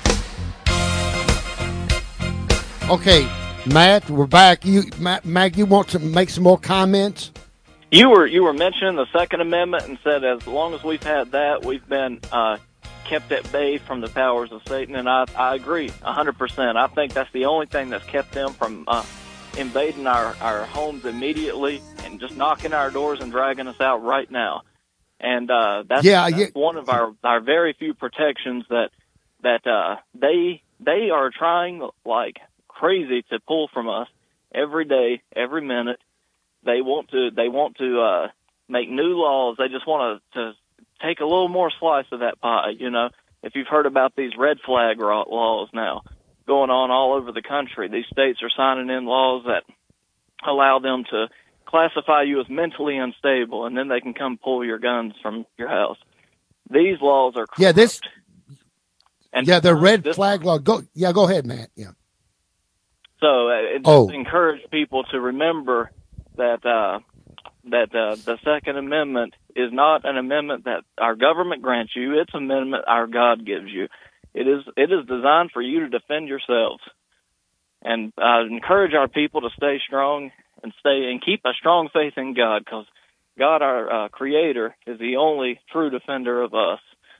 [SPEAKER 4] Okay, Matt, we're back. You, Matt, Matt, you want to make some more comments?
[SPEAKER 10] You were you were mentioning the Second Amendment and said as long as we've had that, we've been uh, kept at bay from the powers of Satan, and I, I agree one hundred percent. I think that's the only thing that's kept them from uh, invading our, our homes immediately and just knocking our doors and dragging us out right now. And uh, that's,
[SPEAKER 4] yeah,
[SPEAKER 10] that's
[SPEAKER 4] yeah.
[SPEAKER 10] one of our, our very few protections that that uh, they they are trying like crazy to pull from us every day, every minute. They want to they want to uh, make new laws. They just want to, to take a little more slice of that pie. You know, if you've heard about these red flag laws now going on all over the country, these states are signing in laws that allow them to classify you as mentally unstable, and then they can come pull your guns from your house. These laws are corrupt.
[SPEAKER 4] Yeah, this.
[SPEAKER 10] And
[SPEAKER 4] yeah, the red
[SPEAKER 10] this,
[SPEAKER 4] flag law. Go. Yeah, go ahead, Matt. Yeah.
[SPEAKER 10] So uh, it
[SPEAKER 4] oh.
[SPEAKER 10] just encourage people to remember that uh, that uh, the Second Amendment is not an amendment that our government grants you. It's an amendment our God gives you. It is it is designed for you to defend yourselves. And I encourage our people to stay strong and stay and keep a strong faith in God, because God, our uh, Creator, is the only true defender of us.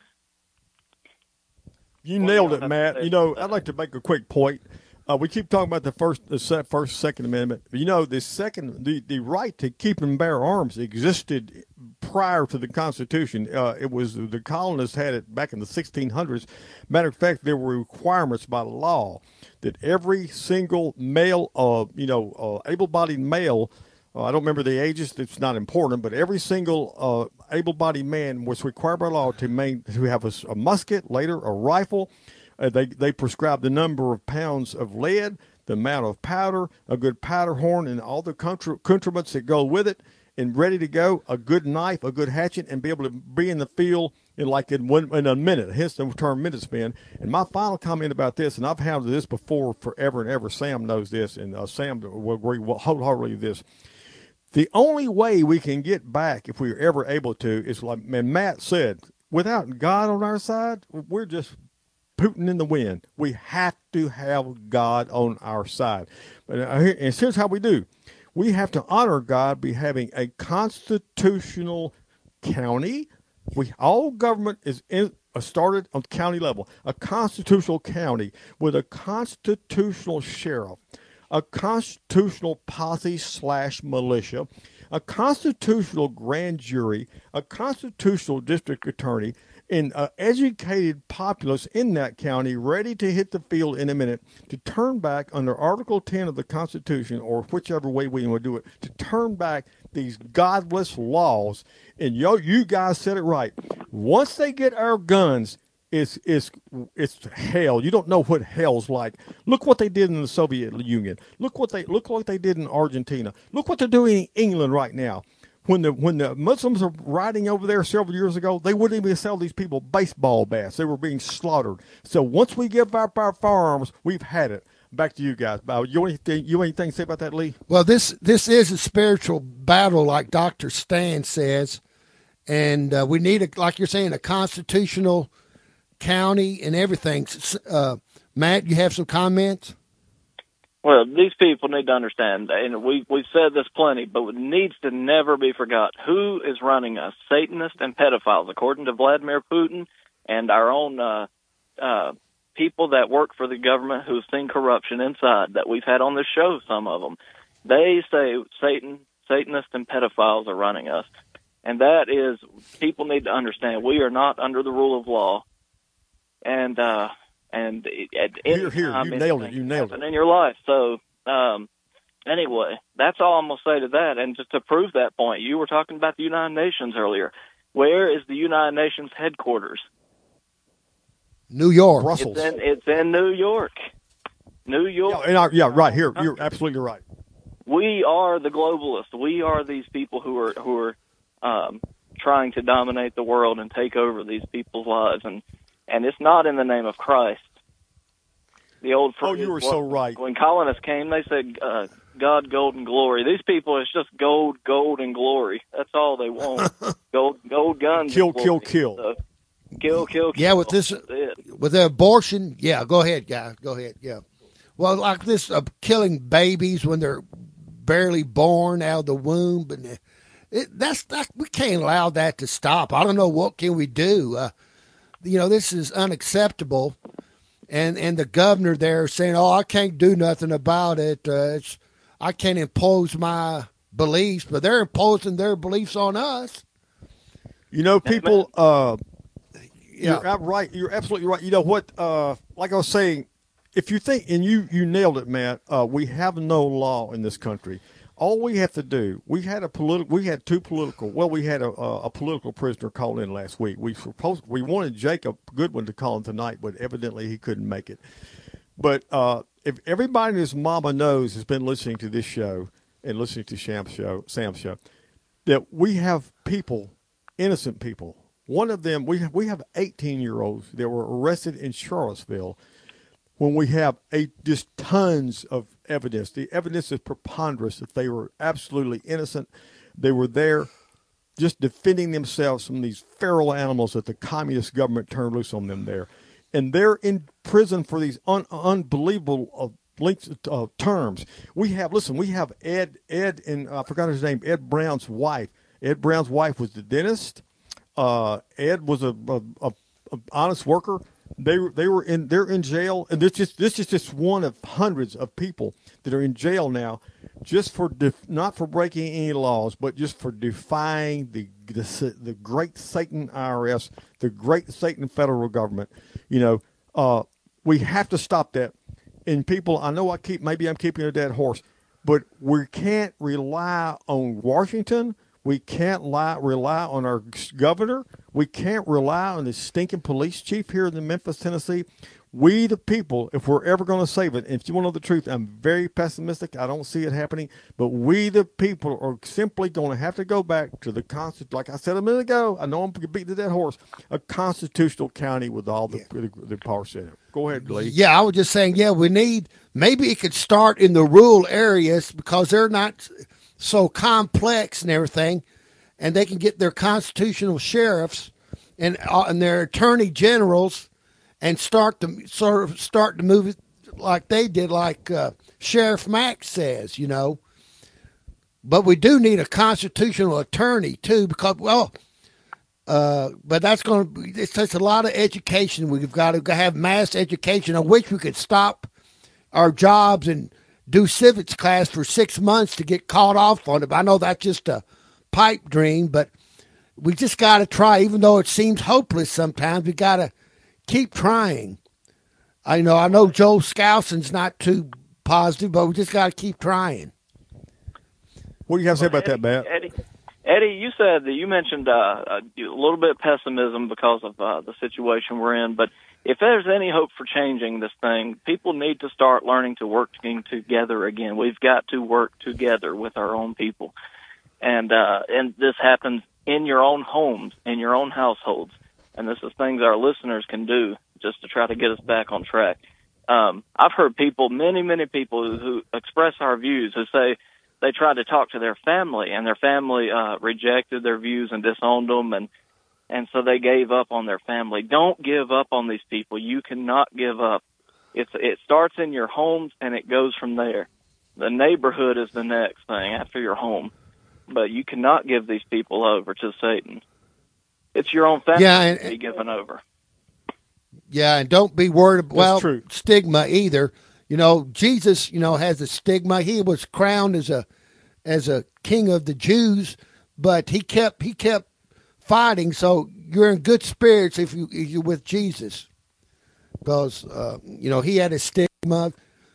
[SPEAKER 3] You nailed it, Matt. You know, I'd like to make a quick point. Uh, we keep talking about the first, the se- first, Second Amendment. You know, the second, the, the right to keep and bear arms existed prior to the Constitution. Uh, it was the colonists had it back in the sixteen hundreds. Matter of fact, there were requirements by law that every single male, uh, you know, uh, able-bodied male. Uh, I don't remember the ages. It's not important, but every single uh, able-bodied man was required by law to main, to have a, a musket, later a rifle. Uh, they they prescribed the number of pounds of lead, the amount of powder, a good powder horn, and all the accoutrements that go with it, and ready to go. A good knife, a good hatchet, and be able to be in the field in like in one in a minute. Hence the term minute span. And my final comment about this, and I've handled this before forever and ever. Sam knows this, and uh, Sam will agree wholeheartedly with this. The only way we can get back, if we are ever able to, is like and Matt said, without God on our side, we're just Putin in the wind. We have to have God on our side. And here's how we do. We have to honor God by having a constitutional county. We all government is in, uh, started on county level. A constitutional county with a constitutional sheriff, a constitutional posse slash militia, a constitutional grand jury, a constitutional district attorney, and an educated populace in that county ready to hit the field in a minute to turn back under Article ten of the Constitution, or whichever way we want to do it, to turn back these godless laws. And yo, you guys said it right. Once they get our guns, it's, it's, it's hell. You don't know what hell's like. Look what they did in the Soviet Union. Look what they, look what they did in Argentina. Look what they're doing in England right now. When the when the Muslims were riding over there several years ago, they wouldn't even sell these people baseball bats. They were being slaughtered. So once we give up our firearms, we've had it. Back to you guys. You anything you anything to say about that, Lee?
[SPEAKER 4] Well, this this is a spiritual battle, like Doctor Stan says, and uh, we need, a, like you're saying, a constitutional county and everything. Uh, Matt, you have some comments?
[SPEAKER 10] Well, these people need to understand, and we, we've said this plenty, but it needs to never be forgot. Who is running us? Satanists and pedophiles, according to Vladimir Putin and our own uh, uh, people that work for the government who've seen corruption inside, that we've had on this show, some of them. They say Satan, Satanists and pedophiles are running us. And that is, people need to understand, we are not under the rule of law. And, uh, And at any
[SPEAKER 3] here, here,
[SPEAKER 10] time,
[SPEAKER 3] you nailed it. You nailed it
[SPEAKER 10] in your life. So, um, anyway, that's all I'm gonna say to that. And just to prove that point, you were talking about the United Nations earlier. Where is the United Nations headquarters?
[SPEAKER 4] New York,
[SPEAKER 3] Brussels.
[SPEAKER 10] It's in, it's in New York. New York.
[SPEAKER 3] Yeah, and I, yeah, right here. You're absolutely right.
[SPEAKER 10] We are the globalists. We are these people who are who are um, trying to dominate the world and take over these people's lives, and. And it's not in the name of Christ. The old phrase,
[SPEAKER 3] oh, you were so right.
[SPEAKER 10] When colonists came, they said, uh, God, gold, and glory. These people, it's just gold, gold, and glory. That's all they want. gold, gold guns.
[SPEAKER 3] Kill, kill, kill.
[SPEAKER 10] So, kill, kill, kill.
[SPEAKER 4] Yeah, with this, with the abortion, yeah, go ahead, guys, go ahead, yeah. Well, like this, uh, killing babies when they're barely born out of the womb, and it, that's, that's, we can't allow that to stop. I don't know, what can we do? Uh, You know, this is unacceptable, and and the governor there saying, "Oh, I can't do nothing about it. Uh, it's I can't impose my beliefs," but they're imposing their beliefs on us.
[SPEAKER 3] You know, people. Uh, yeah, you're right. You're absolutely right. You know what? Uh, like I was saying, if you think, and you you nailed it, Matt. Uh, we have no law in this country. All we have to do, we had a political, we had two political. Well, we had a, a, a political prisoner call in last week. We supposed we wanted Jacob Goodwin to call in tonight, but evidently he couldn't make it. But uh, if everybody and his mama knows has been listening to this show and listening to Sam's show, Sam's show, that we have people, innocent people. One of them, we have, we have eighteen-year-olds that were arrested in Charlottesville. When we have a, just tons of evidence, the evidence is preponderous that they were absolutely innocent. They were there just defending themselves from these feral animals that the communist government turned loose on them there. And they're in prison for these un, unbelievable uh, lengths of uh, terms. We have, listen, we have Ed, Ed, and uh, I forgot his name, Ed Brown's wife. Ed Brown's wife was the dentist. Uh, Ed was a, a, a, a honest worker. They they were in they're in jail, and this just this is just one of hundreds of people that are in jail now, just for def, not for breaking any laws, but just for defying the, the the great Satan I R S, the great Satan federal government. You know, uh, we have to stop that. And people, I know I keep maybe I'm keeping a dead horse, but we can't rely on Washington. We can't lie, rely on our governor. We can't rely on the stinking police chief here in Memphis, Tennessee. We, the people, if we're ever going to save it, and if you want to know the truth, I'm very pessimistic. I don't see it happening. But we, the people, are simply going to have to go back to the Constitution. Like I said a minute ago, I know I'm beating the dead horse, a constitutional county with all the, yeah. the, the power center. Go ahead, Lee.
[SPEAKER 4] Yeah, I was just saying, yeah, we need, maybe it could start in the rural areas because they're not so complex and everything, and they can get their constitutional sheriffs and uh, and their attorney generals and start to sort of start to move it like they did, like uh, Sheriff Mack says, you know. But we do need a constitutional attorney too, because well, uh, but that's going to it takes a lot of education. We've got to have mass education. I wish we could stop our jobs and do civics class for six months to get caught off on it. I know that's just a pipe dream, but we just got to try. Even though it seems hopeless sometimes, we got to keep trying. I know, I know Joe Skousen's not too positive, but we just got to keep trying.
[SPEAKER 3] What do you have to say about
[SPEAKER 10] Eddie,
[SPEAKER 3] that, Matt?
[SPEAKER 10] Eddie, Eddie, you said that you mentioned uh, a little bit of pessimism because of uh, the situation we're in, but if there's any hope for changing this thing, people need to start learning to work together again. We've got to work together with our own people. And uh, and this happens in your own homes, in your own households. And this is things our listeners can do just to try to get us back on track. Um, I've heard people, many, many people who, who express our views, who say they tried to talk to their family, and their family uh, rejected their views and disowned them, and and so they gave up on their family. Don't give up on these people. You cannot give up. It's it starts in your homes, and it goes from there. The neighborhood is the next thing after your home. But you cannot give these people over to Satan. It's your own family
[SPEAKER 4] yeah, and,
[SPEAKER 10] to be given over.
[SPEAKER 4] Yeah, and don't be worried about well, true. stigma either. You know, Jesus, you know, has a stigma. He was crowned as a as a king of the Jews, but he kept he kept fighting. So you're in good spirits if you if you're with Jesus, because uh, you know he had a stigma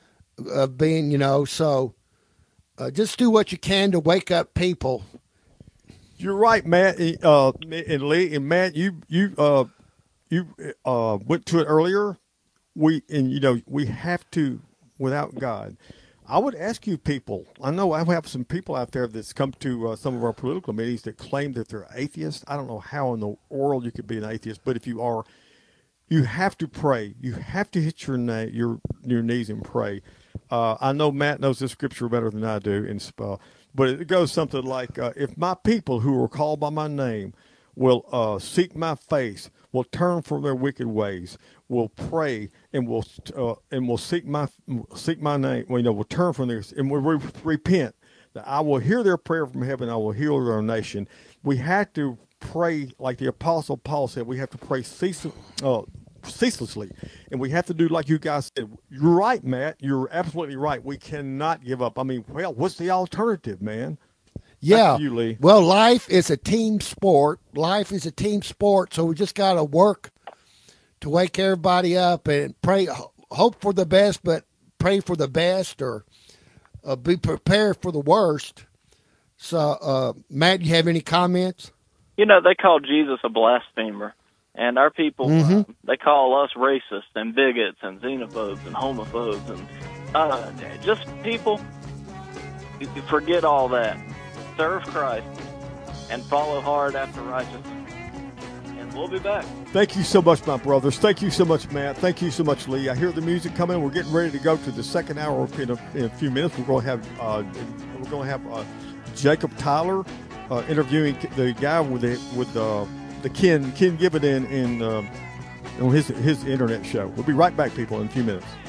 [SPEAKER 4] of being, you know. So uh, just do what you can to wake up people.
[SPEAKER 3] You're right, Matt, uh, and Lee, and Matt. You you uh, you uh, went to it earlier. We and you know we have to without God. I would ask you people. I know I have some people out there that's come to uh, some of our political meetings that claim that they're atheists. I don't know how in the world you could be an atheist, but if you are, you have to pray. You have to hit your na- your your knees and pray. Uh, I know Matt knows this scripture better than I do, and uh, but it goes something like, uh, "If my people who are called by my name will uh, seek my face, will turn from their wicked ways, will pray, and will uh, and will seek my seek my name, well, you know, will turn from their and will re- repent, that I will hear their prayer from heaven. I will heal their nation." We have to pray like the Apostle Paul said. We have to pray cease, uh, ceaselessly, and we have to do like you guys said. You're right, Matt. You're absolutely right. We cannot give up. I mean, well, what's the alternative, man?
[SPEAKER 4] Yeah.
[SPEAKER 3] You, Lee.
[SPEAKER 4] Well, life is a team sport. Life is a team sport, so we just got to work to wake everybody up and pray, hope for the best, but pray for the best, or uh, be prepared for the worst. So, uh, Matt, you have any comments?
[SPEAKER 10] You know, they call Jesus a blasphemer, and our people,
[SPEAKER 4] Mm-hmm.
[SPEAKER 10] uh, they call us racist and bigots and xenophobes and homophobes and uh, just people. You can forget all that. Serve Christ and follow hard after righteousness. And we'll be back.
[SPEAKER 3] Thank you so much, my brothers. Thank you so much, Matt. Thank you so much, Lee. I hear the music coming. We're getting ready to go to the second hour in a, in a few minutes. We're going to have uh, we're going to have uh, Jacob Tyler uh, interviewing the guy with the with uh, the Ken Ken Gibbon in, in uh, on his his internet show. We'll be right back, people, in a few minutes.